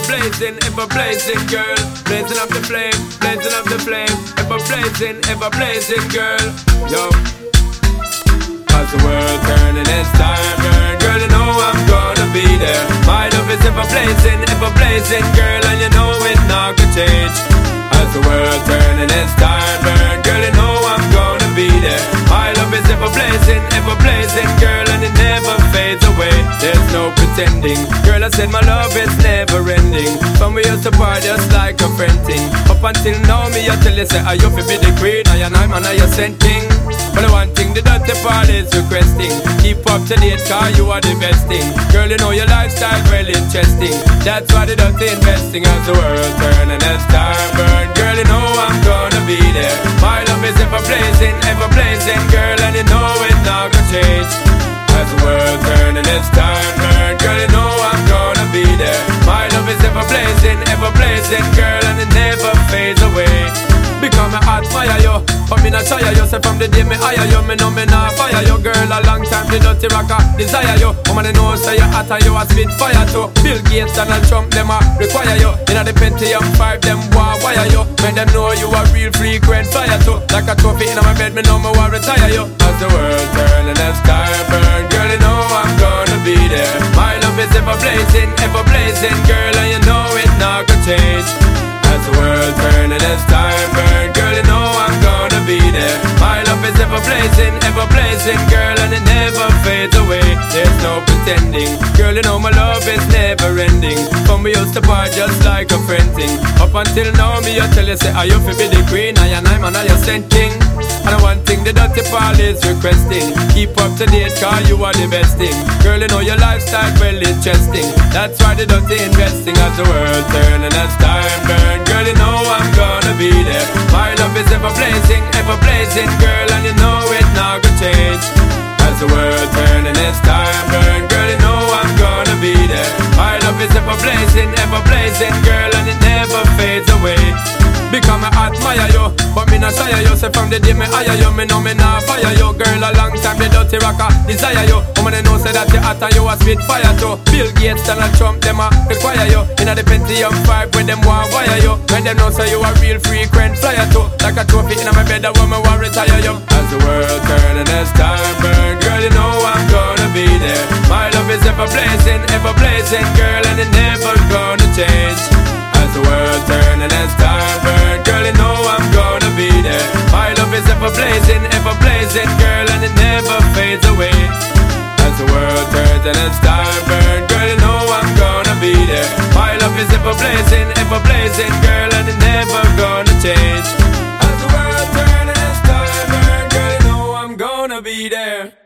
ever blazing, girl. Blazing up the flame, ever blazing, girl. Yo. As the world turning, it's time, burn. Girl, you know I'm gonna be there. My love is ever blazing, girl, and you know it not gonna change. As the world turning, it's time, burn. Girl, you know I'm gonna be there. My love is ever blazing, girl, and it never fades away. There's no pretending, girl, I said my love is never ending. From we used to part just like a friend thing. Up until now, me I tell you say, I you fi be the queen, I and I'm a sent king. But the one thing the dirty part is requesting, keep up to date, cause you are the best thing. Girl, you know your lifestyle well interesting. That's why the dirty investing. As the world turn and as time burn, girl, you know I'm gonna be there. My love is ever blazing, girl, and you know it not gonna change. As the world turn and as time burn, girl, you know I'm gonna be there. My love is ever blazing, girl, and it never fades away. Because I admire you, but me not shy you. Say from the day me hire you, me know me not fire you. Girl, a long time the dirty rocker desire you. Woman, know say you hot and you a spit fire too. Bill Gates, Donald Trump, them a require you. In the Pentium 5, them want wire you. Make them know you a real frequent flyer too. Like a trophy in my bed, me know me want retire you. As the world turn and as time burn, girl, you know I'm gonna be there. My love is ever blazing, girl, and you know it not gonna change. As the world turn and as time burn, girl, you know I'm gonna be there. My love is ever blazing, girl, and it never fades away. There's no pretending, girl, you know my love is never ending. From we used to part just like a friend thing. Up until now, me I tell you say, I you fi be the queen, I and I'm a sent king. And the one thing the dirty part is requesting, keep up to date, cause you are the best thing. Girl, you know your lifestyle well interesting. That's why the dirty investing. As the world turn and as time burn, girl, you know I'm gonna be there. My love is ever blazing, girl, and you know it not gonna change. As the world turn and as time burn, girl, you know I'm gonna be there. My love is ever blazing, girl, and it never fades away. Because I admire you, but me not shy you. Say from the day me hire you, me know me not fire you. Girl, a long time the dirty rocker desire you. Woman, know say that you hot and you a spit fire too. Bill Gates, Donald Trump, them a require you. In the Pentium 5, when them want wire you. When them know say you a real frequent flyer too. Like a trophy in my bed, that woman want retire you. As the world turn and as time burn, girl, you know I'm gonna be there. My love is ever blazing, girl, and it never gonna change. As the world turn and as time burn, girl, you know I'm gonna be there. My love is ever blazing, girl, and it never fades away. As the world turns and as time burn, girl, you know I'm gonna be there. My love is ever blazing, girl, and it never gonna change. As the world turns and as time burn, girl, you know I'm gonna be there.